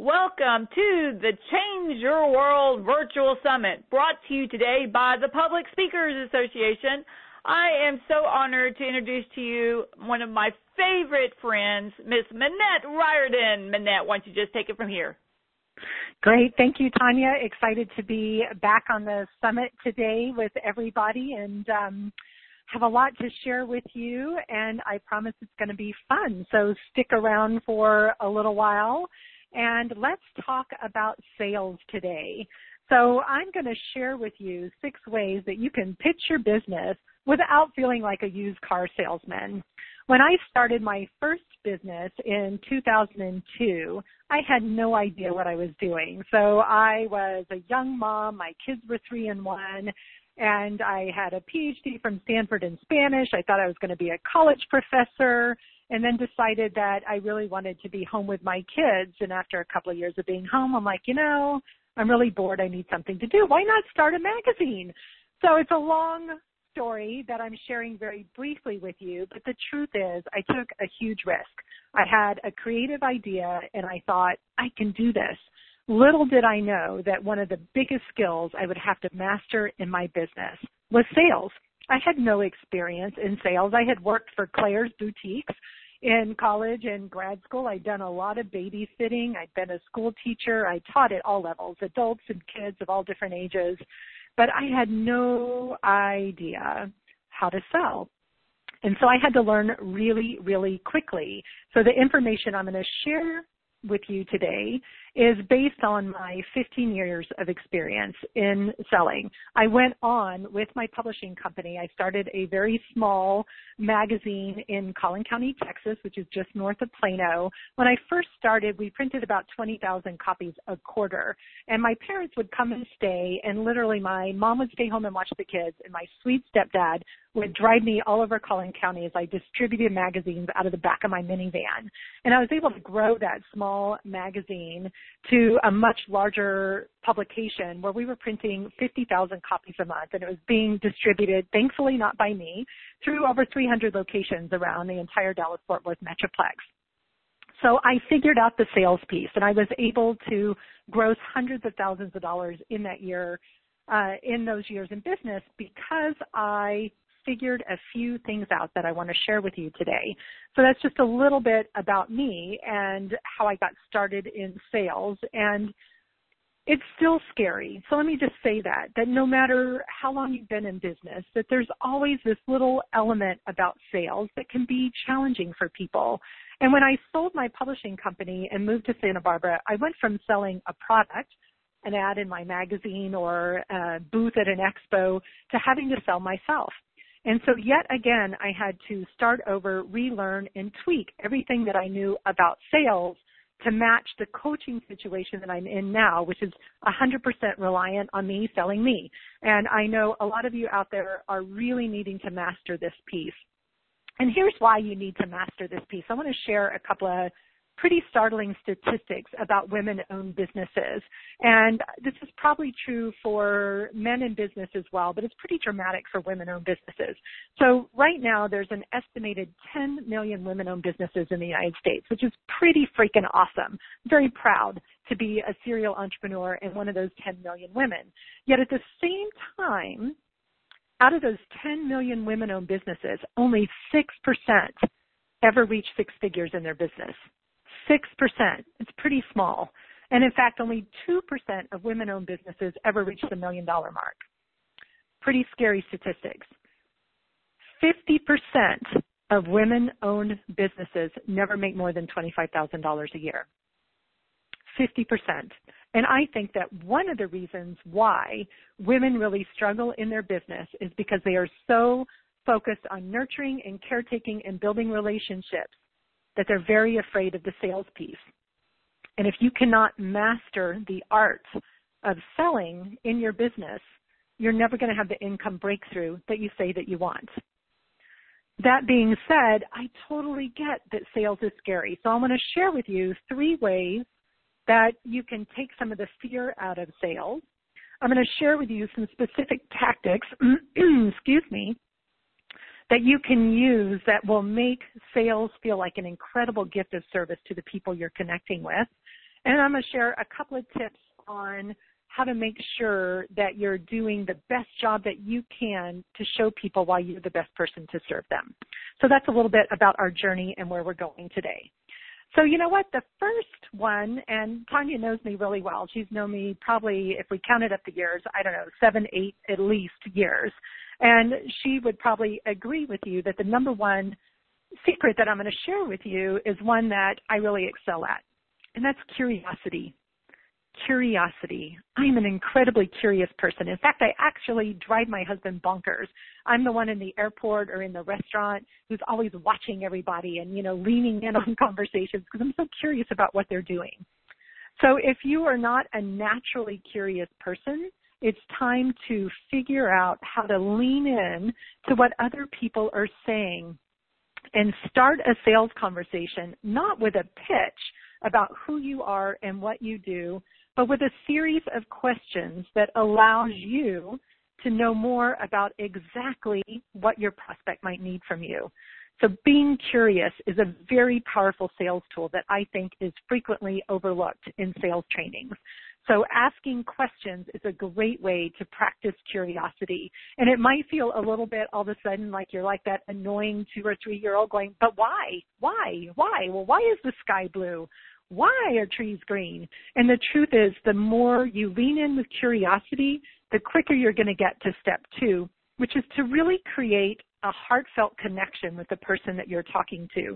Welcome to the Change Your World Virtual Summit, brought to you today by the Public Speakers Association. I am so honored to introduce to you one of my favorite friends, Miss Minette Riordan. Minette, why don't you just take it from here? Great. Thank you, Tanya. Excited to be back on the summit today with everybody and have a lot to share with you, and I promise it's going to be fun. So stick around for a little while, and let's talk about sales today. So I'm going to share with you 6 ways that you can pitch your business without feeling like a used car salesman. When I started my first business in 2002, I had no idea what I was doing. So I was a young mom. My kids were 3 and 1. And I had a PhD from Stanford in Spanish. I thought I was going to be a college professor, and then decided that I really wanted to be home with my kids. And after a couple of years of being home, I'm like, I'm really bored. I need something to do. Why not start a magazine? So it's a long story that I'm sharing very briefly with you, but the truth is I took a huge risk. I had a creative idea, and I thought, I can do this. Little did I know that one of the biggest skills I would have to master in my business was sales. I had no experience in sales. I had worked for Claire's Boutiques in college and grad school. I'd done a lot of babysitting. I'd been a school teacher. I taught at all levels, adults and kids of all different ages. But I had no idea how to sell. And so I had to learn really, really quickly. So the information I'm going to share with you today is based on my 15 years of experience in selling. I went on with my publishing company. I started a very small magazine in Collin County, Texas, which is just north of Plano. When I first started, we printed about 20,000 copies a quarter. And my parents would come and stay, and literally my mom would stay home and watch the kids, and my sweet stepdad would drive me all over Collin County as I distributed magazines out of the back of my minivan. And I was able to grow that small magazine to a much larger publication where we were printing 50,000 copies a month, and it was being distributed, thankfully not by me, through over 300 locations around the entire Dallas-Fort Worth Metroplex. So I figured out the sales piece, and I was able to gross hundreds of thousands of dollars in that year, in those years in business, because I figured a few things out that I want to share with you today. So that's just a little bit about me and how I got started in sales. And it's still scary. So let me just say that no matter how long you've been in business, that there's always this little element about sales that can be challenging for people. And when I sold my publishing company and moved to Santa Barbara, I went from selling a product, an ad in my magazine or a booth at an expo, to having to sell myself. And so yet again, I had to start over, relearn, and tweak everything that I knew about sales to match the coaching situation that I'm in now, which is 100% reliant on me selling me. And I know a lot of you out there are really needing to master this piece. And here's why you need to master this piece. I want to share a couple of pretty startling statistics about women-owned businesses. And this is probably true for men in business as well, but it's pretty dramatic for women-owned businesses. So right now, there's an estimated 10 million women-owned businesses in the United States, which is pretty freaking awesome. I'm very proud to be a serial entrepreneur and one of those 10 million women. Yet at the same time, out of those 10 million women-owned businesses, only 6% ever reach 6 figures in their business. 6%. It's pretty small. And in fact, only 2% of women-owned businesses ever reach the $1 million mark. Pretty scary statistics. 50% of women-owned businesses never make more than $25,000 a year. 50%. And I think that one of the reasons why women really struggle in their business is because they are so focused on nurturing and caretaking and building relationships that they're very afraid of the sales piece. And if you cannot master the art of selling in your business, you're never going to have the income breakthrough that you say that you want. That being said, I totally get that sales is scary. So I want to share with you 3 ways that you can take some of the fear out of sales. I'm going to share with you some specific tactics, that you can use that will make sales feel like an incredible gift of service to the people you're connecting with. And I'm going to share a couple of tips on how to make sure that you're doing the best job that you can to show people why you're the best person to serve them. So that's a little bit about our journey and where we're going today. So you know what? The first one, and Tanya knows me really well. She's known me probably, if we counted up the years, I don't know, 7, 8 at least years. And she would probably agree with you that the number one secret that I'm going to share with you is one that I really excel at, and that's curiosity. Curiosity. I'm an incredibly curious person. In fact, I actually drive my husband bonkers. I'm the one in the airport or in the restaurant who's always watching everybody and, leaning in on conversations because I'm so curious about what they're doing. So if you are not a naturally curious person, it's time to figure out how to lean in to what other people are saying and start a sales conversation, not with a pitch about who you are and what you do, but with a series of questions that allows you to know more about exactly what your prospect might need from you. So being curious is a very powerful sales tool that I think is frequently overlooked in sales trainings. So asking questions is a great way to practice curiosity. And it might feel a little bit all of a sudden like you're like that annoying 2 or 3-year-old going, but why? Why? Why? Well, why is the sky blue? Why are trees green? And the truth is, the more you lean in with curiosity, the quicker you're going to get to step 2, which is to really create a heartfelt connection with the person that you're talking to.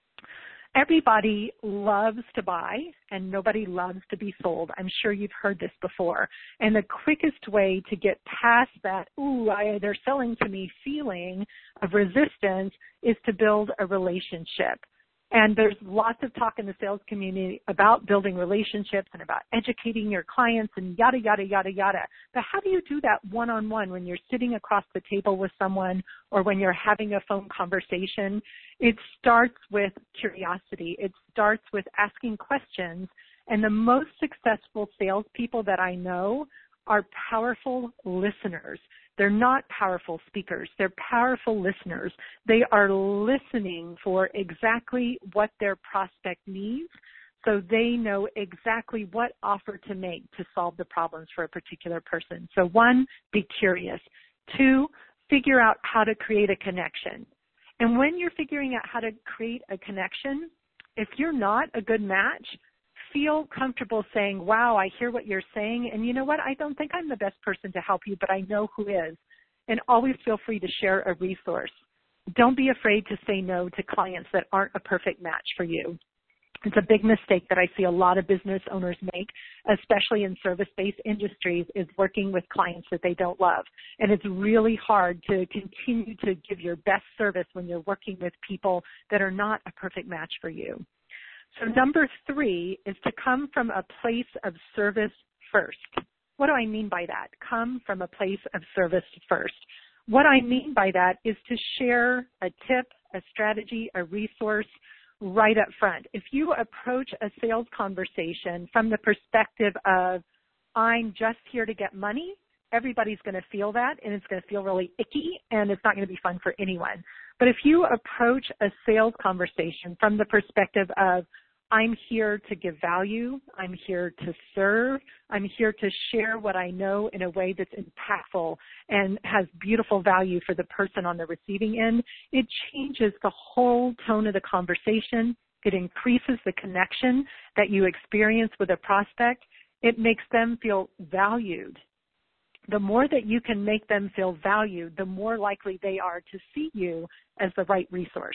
Everybody loves to buy, and nobody loves to be sold. I'm sure you've heard this before. And the quickest way to get past that, they're selling to me feeling of resistance is to build a relationship. And there's lots of talk in the sales community about building relationships and about educating your clients and yada, yada, yada, yada. But how do you do that one-on-one when you're sitting across the table with someone or when you're having a phone conversation? It starts with curiosity. It starts with asking questions. And the most successful salespeople that I know are powerful listeners. They're not powerful speakers. They're powerful listeners. They are listening for exactly what their prospect needs, so they know exactly what offer to make to solve the problems for a particular person. So 1, be curious. 2, figure out how to create a connection. And when you're figuring out how to create a connection, if you're not a good match, feel comfortable saying, wow, I hear what you're saying, and you know what, I don't think I'm the best person to help you, but I know who is. And always feel free to share a resource. Don't be afraid to say no to clients that aren't a perfect match for you. It's a big mistake that I see a lot of business owners make, especially in service-based industries, is working with clients that they don't love. And it's really hard to continue to give your best service when you're working with people that are not a perfect match for you. So number 3 is to come from a place of service first. What do I mean by that? Come from a place of service first. What I mean by that is to share a tip, a strategy, a resource right up front. If you approach a sales conversation from the perspective of, I'm just here to get money, everybody's going to feel that, and it's going to feel really icky, and it's not going to be fun for anyone. But if you approach a sales conversation from the perspective of, I'm here to give value, I'm here to serve, I'm here to share what I know in a way that's impactful and has beautiful value for the person on the receiving end, it changes the whole tone of the conversation. It increases the connection that you experience with a prospect. It makes them feel valued. The more that you can make them feel valued, the more likely they are to see you as the right resource.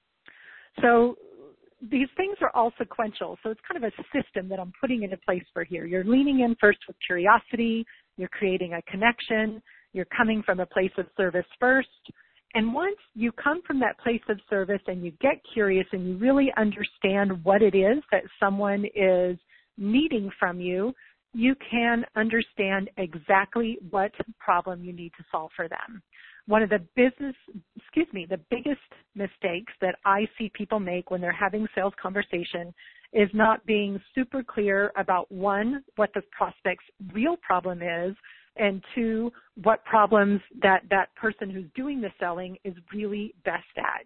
So these things are all sequential. So it's kind of a system that I'm putting into place for here. You're leaning in first with curiosity. You're creating a connection. You're coming from a place of service first. And once you come from that place of service and you get curious and you really understand what it is that someone is needing from you, you can understand exactly what problem you need to solve for them. One of the biggest mistakes that I see people make when they're having sales conversation is not being super clear about, 1, what the prospect's real problem is, and 2, what problems that person who's doing the selling is really best at.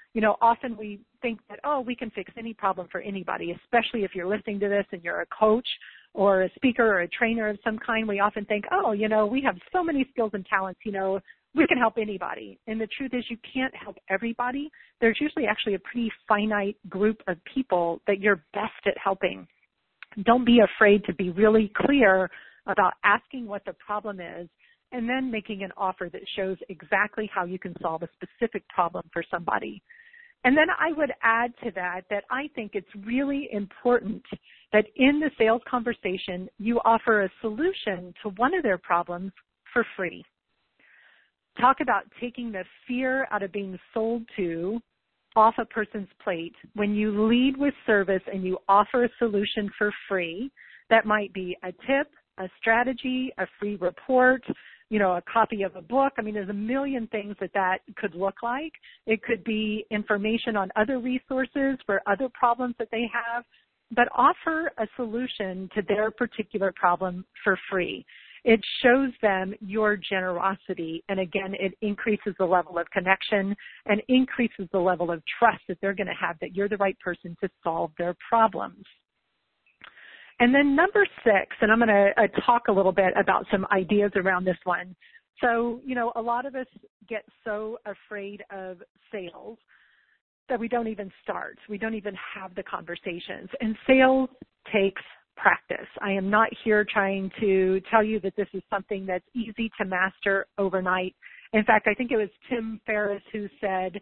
Often we think that, we can fix any problem for anybody, especially if you're listening to this and you're a coach or a speaker or a trainer of some kind. We often think, we have so many skills and talents, we can help anybody. And the truth is you can't help everybody. There's usually actually a pretty finite group of people that you're best at helping. Don't be afraid to be really clear about asking what the problem is and then making an offer that shows exactly how you can solve a specific problem for somebody. And then I would add to that I think it's really important that in the sales conversation, you offer a solution to one of their problems for free. Talk about taking the fear out of being sold to off a person's plate. When you lead with service and you offer a solution for free, that might be a tip, a strategy, a free report, a copy of a book. I mean, there's a million things that could look like. It could be information on other resources for other problems that they have, but offer a solution to their particular problem for free. It shows them your generosity, and again, it increases the level of connection and increases the level of trust that they're going to have that you're the right person to solve their problems. And then number 6, and I'm going to talk a little bit about some ideas around this one. So, a lot of us get so afraid of sales that we don't even start. We don't even have the conversations. And sales takes practice. I am not here trying to tell you that this is something that's easy to master overnight. In fact, I think it was Tim Ferriss who said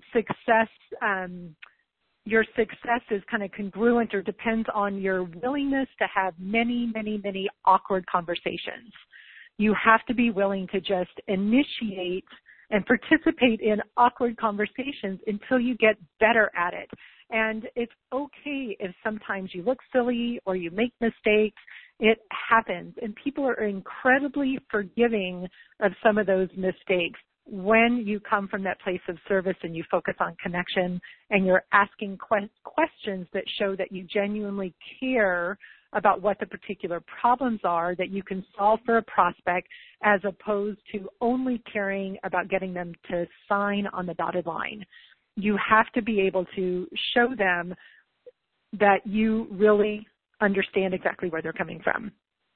your success is kind of congruent or depends on your willingness to have many, many, many awkward conversations. You have to be willing to just initiate and participate in awkward conversations until you get better at it. And it's okay if sometimes you look silly or you make mistakes. It happens. And people are incredibly forgiving of some of those mistakes when you come from that place of service and you focus on connection and you're asking questions that show that you genuinely care about what the particular problems are that you can solve for a prospect, as opposed to only caring about getting them to sign on the dotted line. You have to be able to show them that you really understand exactly where they're coming from.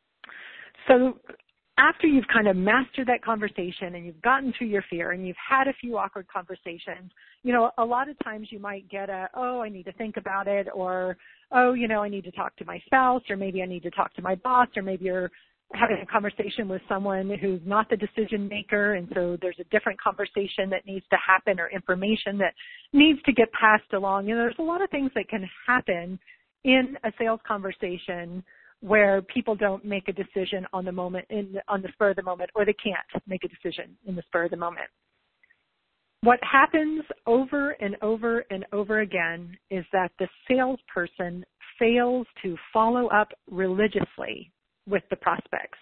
So after you've kind of mastered that conversation and you've gotten through your fear and you've had a few awkward conversations, a lot of times you might get I need to think about it, or, I need to talk to my spouse, or maybe I need to talk to my boss, or maybe you're having a conversation with someone who's not the decision maker, and so there's a different conversation that needs to happen or information that needs to get passed along. There's a lot of things that can happen in a sales conversation where people don't make a decision on the moment, on the spur of the moment, or they can't make a decision in the spur of the moment. What happens over and over and over again is that the salesperson fails to follow up religiously with the prospects.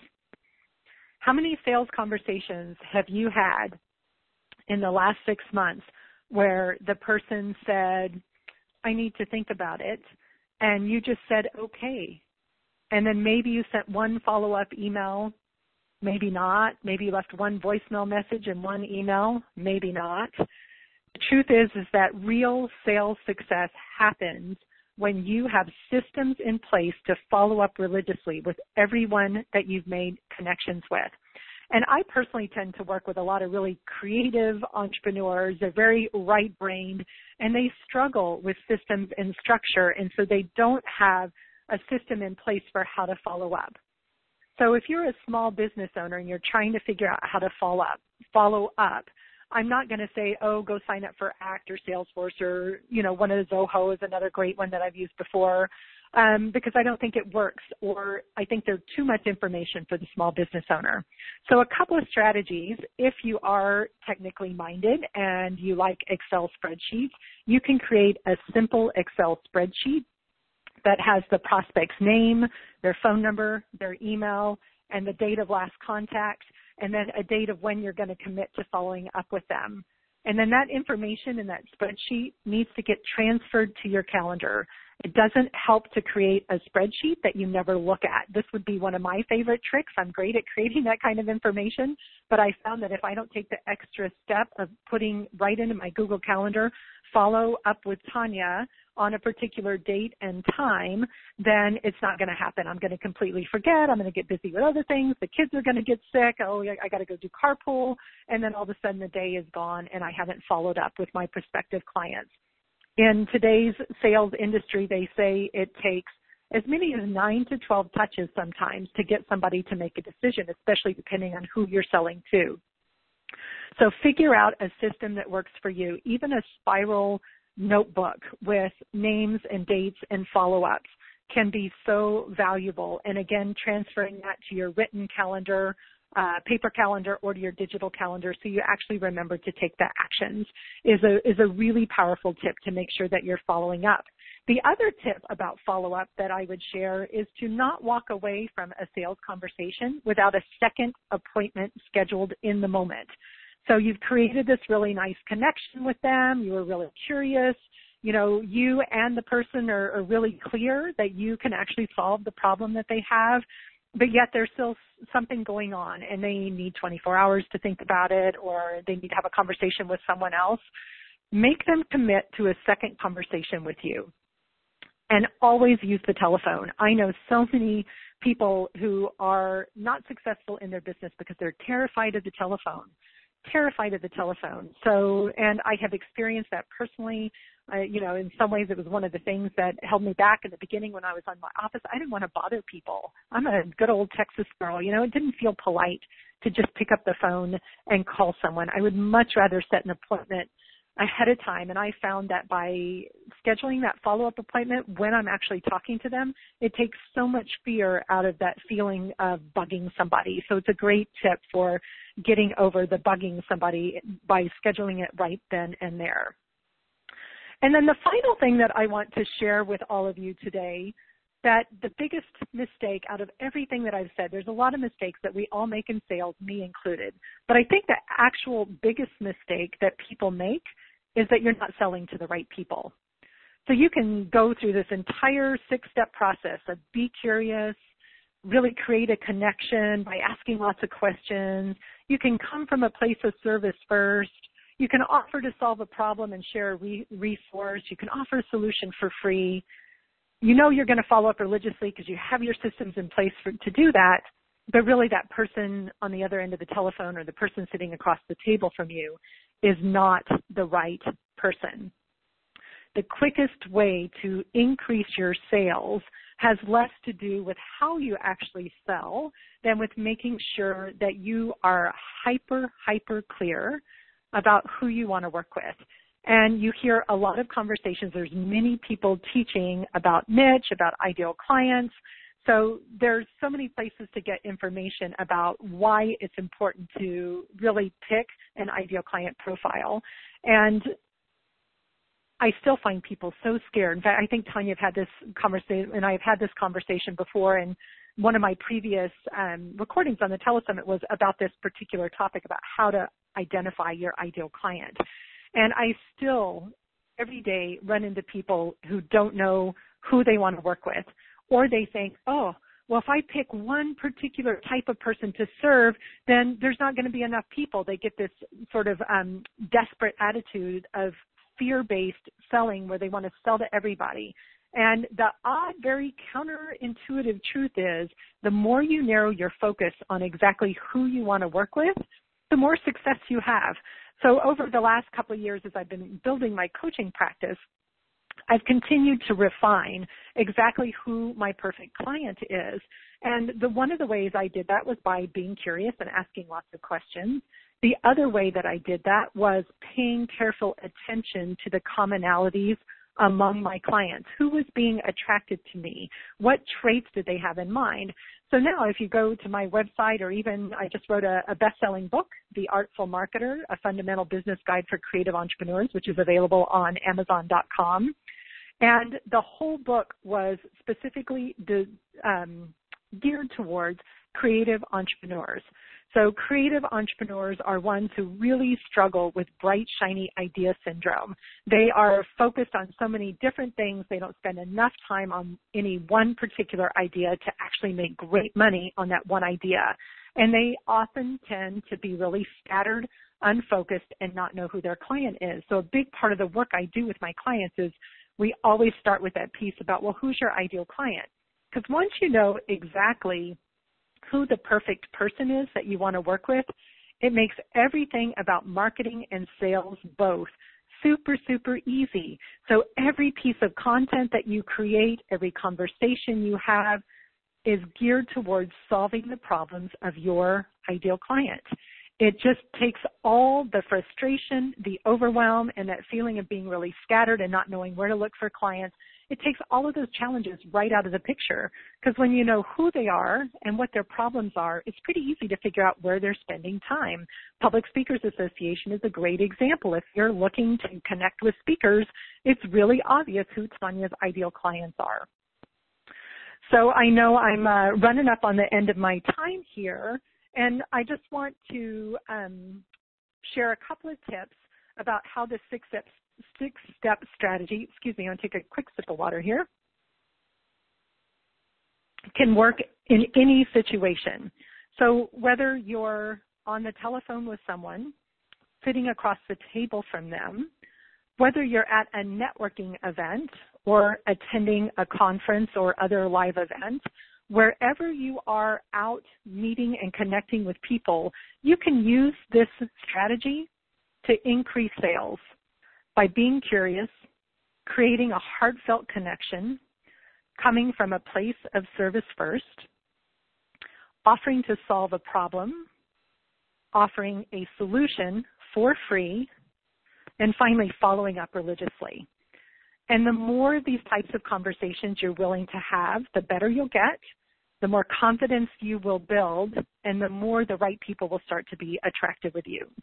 How many sales conversations have you had in the last 6 months where the person said, I need to think about it, and you just said, okay. And then maybe you sent one follow-up email, maybe not. Maybe you left one voicemail message and one email, maybe not. The truth is that real sales success happens when you have systems in place to follow up religiously with everyone that you've made connections with. And I personally tend to work with a lot of really creative entrepreneurs. They're very right-brained, and they struggle with systems and structure, and so they don't have a system in place for how to follow up. So if you're a small business owner and you're trying to figure out how to follow up, I'm not going to say, go sign up for ACT or Salesforce or, one of the Zoho is another great one that I've used before, because I don't think it works, or I think they're too much information for the small business owner. So a couple of strategies, if you are technically minded and you like Excel spreadsheets, you can create a simple Excel spreadsheet that has the prospect's name, their phone number, their email, and the date of last contact, and then a date of when you're going to commit to following up with them. And then that information in that spreadsheet needs to get transferred to your calendar. It doesn't help to create a spreadsheet that you never look at. This would be one of my favorite tricks. I'm great at creating that kind of information, but I found that if I don't take the extra step of putting right into my Google Calendar, follow up with Tanya on a particular date and time, then it's not going to happen. I'm going to completely forget. I'm going to get busy with other things. The kids are going to get sick. Oh, I got to go do carpool. And then all of a sudden the day is gone and I haven't followed up with my prospective clients. In today's sales industry, they say it takes as many as 9 to 12 touches sometimes to get somebody to make a decision, especially depending on who you're selling to. So figure out a system that works for you. Even a spiral notebook with names and dates and follow-ups can be so valuable. And again, transferring that to your written calendar, paper calendar, or to your digital calendar so you actually remember to take the actions is a really powerful tip to make sure that you're following up. The other tip about follow-up that I would share is to not walk away from a sales conversation without a second appointment scheduled in the moment. So you've created this really nice connection with them. You were really curious. You know, you and the person are really clear that you can actually solve the problem that they have, but yet there's still something going on and they need 24 hours to think about it, or they need to have a conversation with someone else. Make them commit to a second conversation with you. And always use the telephone. I know so many people who are not successful in their business because they're terrified of the telephone. So, and I have experienced that personally. In some ways it was one of the things that held me back in the beginning when I was on my office. I didn't want to bother people. I'm a good old Texas girl. It didn't feel polite to just pick up the phone and call someone. I would much rather set an appointment ahead of time. And I found that by scheduling that follow-up appointment when I'm actually talking to them, it takes so much fear out of that feeling of bugging somebody. So it's a great tip for getting over the bugging somebody by scheduling it right then and there. And then the final thing that I want to share with all of you today, that the biggest mistake out of everything that I've said, there's a lot of mistakes that we all make in sales, me included, but I think the actual biggest mistake that people make is that you're not selling to the right people. So you can go through this entire 6-step process of be curious, really create a connection by asking lots of questions. You can come from a place of service first. You can offer to solve a problem and share a resource. You can offer a solution for free. You're going to follow up religiously because you have your systems in place to do that, but really that person on the other end of the telephone or the person sitting across the table from you is not the right person. The quickest way to increase your sales has less to do with how you actually sell than with making sure that you are hyper clear about who you want to work with. And you hear a lot of conversations. There's many people teaching about niche, about ideal clients. So there's so many places to get information about why it's important to really pick an ideal client profile. And I still find people so scared. In fact, I think Tanya have had this conversation, and I've had this conversation before, and one of my previous recordings on the Telesummit was about this particular topic, about how to identify your ideal client. And I still, every day, run into people who don't know who they want to work with, or they think, oh, well, if I pick one particular type of person to serve, then there's not going to be enough people. They get this sort of desperate attitude of fear-based selling where they want to sell to everybody. And the odd, very counterintuitive truth is the more you narrow your focus on exactly who you want to work with, the more success you have. So over the last couple of years, as I've been building my coaching practice, I've continued to refine exactly who my perfect client is. And one of the ways I did that was by being curious and asking lots of questions. The other way that I did that was paying careful attention to the commonalities among my clients. Who was being attracted to me? What traits did they have in mind? So now if you go to my website, or even I just wrote a best-selling book, The Artful Marketer, A Fundamental Business Guide for Creative Entrepreneurs, which is available on Amazon.com. And the whole book was specifically geared towards creative entrepreneurs. So creative entrepreneurs are ones who really struggle with bright, shiny idea syndrome. They are focused on so many different things. They don't spend enough time on any one particular idea to actually make great money on that one idea. And they often tend to be really scattered, unfocused, and not know who their client is. So a big part of the work I do with my clients is we always start with that piece about, well, who's your ideal client? Because once you know exactly who the perfect person is that you want to work with, it makes everything about marketing and sales both super, super easy. So every piece of content that you create, every conversation you have is geared towards solving the problems of your ideal client. It just takes all the frustration, the overwhelm, and that feeling of being really scattered and not knowing where to look for clients. It takes all of those challenges right out of the picture, because when you know who they are and what their problems are, it's pretty easy to figure out where they're spending time. Public Speakers Association is a great example. If you're looking to connect with speakers, it's really obvious who Tanya's ideal clients are. So I know I'm running up on the end of my time here, and I just want to share a couple of tips about how the six-step strategy, I'm going to take a quick sip of water here, can work in any situation. So whether you're on the telephone with someone, sitting across the table from them, whether you're at a networking event or attending a conference or other live event, wherever you are out meeting and connecting with people, you can use this strategy to increase sales by being curious, creating a heartfelt connection, coming from a place of service first, offering to solve a problem, offering a solution for free, and finally following up religiously. And the more of these types of conversations you're willing to have, the better you'll get, the more confidence you will build, and the more the right people will start to be attracted to you.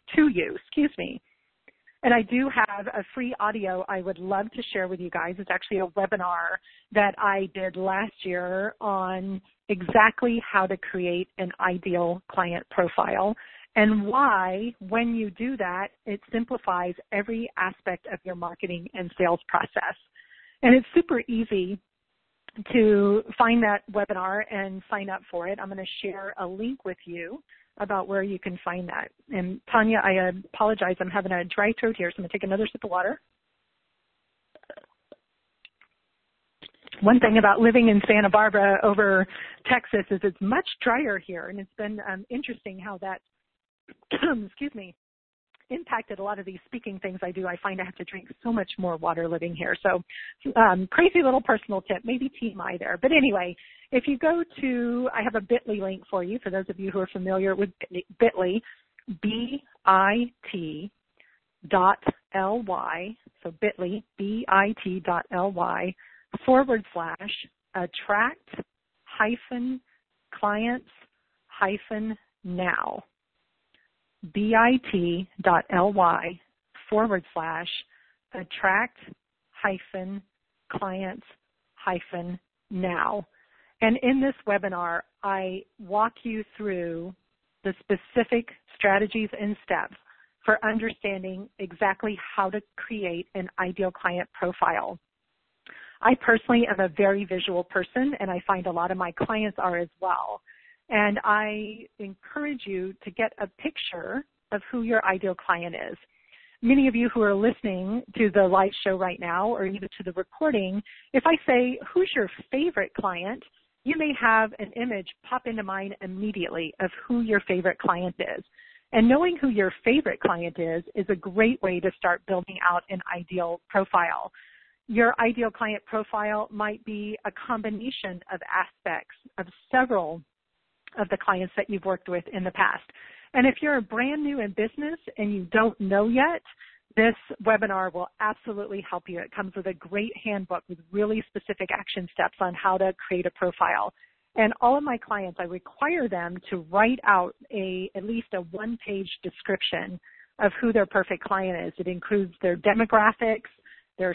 And I do have a free audio I would love to share with you guys. It's actually a webinar that I did last year on exactly how to create an ideal client profile and why, when you do that, it simplifies every aspect of your marketing and sales process. And it's super easy to find that webinar and sign up for it. I'm going to share a link with you about where you can find that. And Tanya, I apologize. I'm having a dry throat here, so I'm going to take another sip of water. One thing about living in Santa Barbara over Texas is it's much drier here, and it's been interesting how that, impacted a lot of these speaking things I do. I find I have to drink so much more water living here. So crazy little personal tip, maybe TMI there. But anyway, if you go to, I have a Bitly link for you, for those of you who are familiar with Bitly, bit.ly, so Bitly, bit.ly, /attract-clients-now. bit.ly/attract-clients-now. And in this webinar, I walk you through the specific strategies and steps for understanding exactly how to create an ideal client profile. I personally am a very visual person, and I find a lot of my clients are as well. And I encourage you to get a picture of who your ideal client is. Many of you who are listening to the live show right now or even to the recording, if I say, who's your favorite client, you may have an image pop into mind immediately of who your favorite client is. And knowing who your favorite client is a great way to start building out an ideal profile. Your ideal client profile might be a combination of aspects of several of the clients that you've worked with in the past. And if you're brand new in business and you don't know yet, this webinar will absolutely help you. It comes with a great handbook with really specific action steps on how to create a profile. And all of my clients, I require them to write out at least a one-page description of who their perfect client is. It includes their demographics, their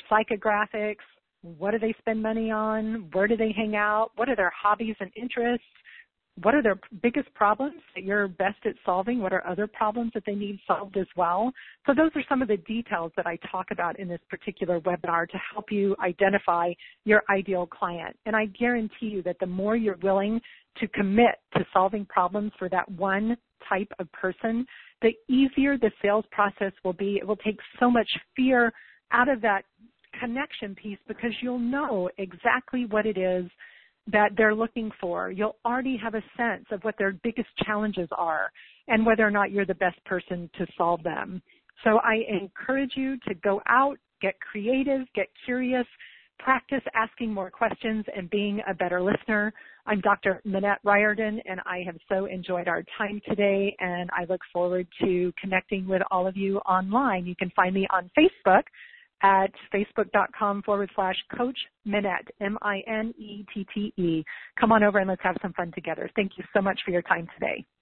psychographics, what do they spend money on, where do they hang out, what are their hobbies and interests, what are their biggest problems that you're best at solving? What are other problems that they need solved as well? So those are some of the details that I talk about in this particular webinar to help you identify your ideal client. And I guarantee you that the more you're willing to commit to solving problems for that one type of person, the easier the sales process will be. It will take so much fear out of that connection piece because you'll know exactly what it is that they're looking for. You'll already have a sense of what their biggest challenges are and whether or not you're the best person to solve them. So I encourage you to go out, get creative, get curious, practice asking more questions and being a better listener. I'm Dr. Minette Riordan, and I have so enjoyed our time today, and I look forward to connecting with all of you online. You can find me on Facebook at facebook.com/Coach Minette, Minette. Come on over and let's have some fun together. Thank you so much for your time today.